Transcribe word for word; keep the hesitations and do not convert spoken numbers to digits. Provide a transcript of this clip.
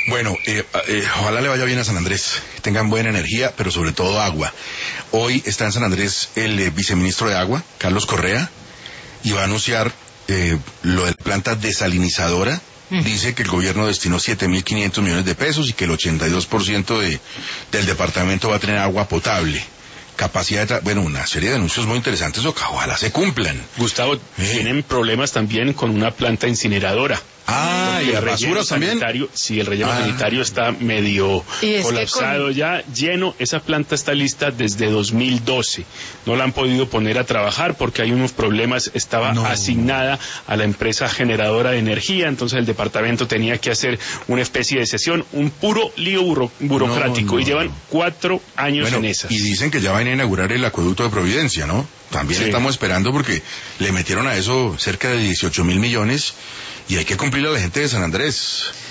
Bueno, eh, eh, ojalá le vaya bien a San Andrés, tengan buena energía, pero sobre todo agua. Hoy está en San Andrés el eh, viceministro de Agua, Carlos Correa, y va a anunciar eh, lo de la planta desalinizadora. Mm. Dice que el gobierno destinó siete mil quinientos millones de pesos y que el ochenta y dos por ciento de, del departamento va a tener agua potable. Capacidad de... Tra- bueno, una serie de anuncios muy interesantes, ojalá se cumplan. Gustavo, eh. tienen problemas también con una planta incineradora. Ah, ¿y las basuras también? Sí, el relleno ah. sanitario está medio colapsado con... ya, lleno. Esa planta está lista desde dos mil doce. No la han podido poner a trabajar porque hay unos problemas. Estaba no. asignada a la empresa generadora de energía, entonces el departamento tenía que hacer una especie de sesión, un puro lío buro... burocrático, no, no, y llevan cuatro años bueno, en esas. Y dicen que ya van a inaugurar el acueducto de Providencia, ¿no? También sí. Estamos esperando porque le metieron a eso cerca de dieciocho mil millones y hay que cumplirle a la gente de San Andrés.